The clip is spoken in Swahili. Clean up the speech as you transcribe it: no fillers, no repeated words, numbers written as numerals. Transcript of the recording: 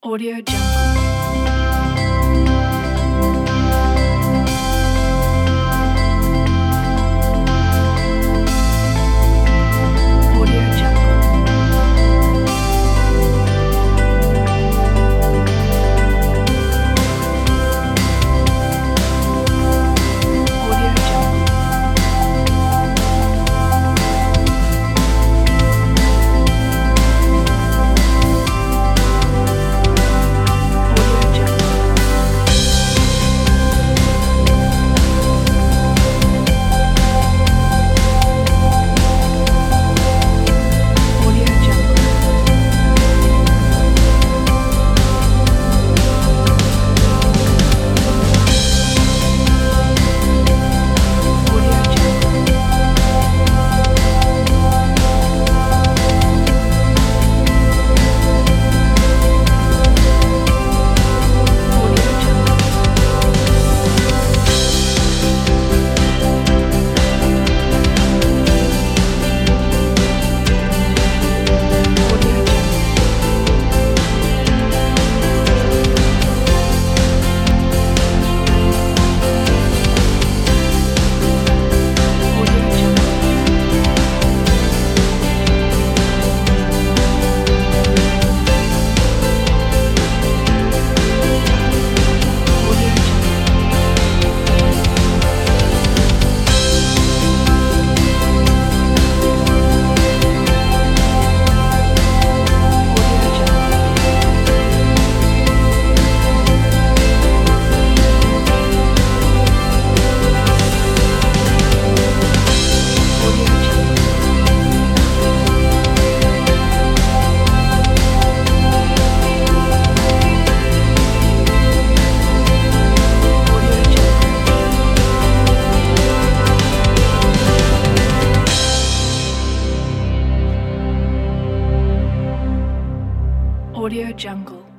Audio Jungle. Audio Jungle. Audio Jungle. Audio Jungle. Audio Jungle. Audio Jungle. Audio Jungle. Audio Jungle. Audio Jungle. Audio Jungle. Audio Jungle. Audio Jungle. Audio Jungle. Audio Jungle.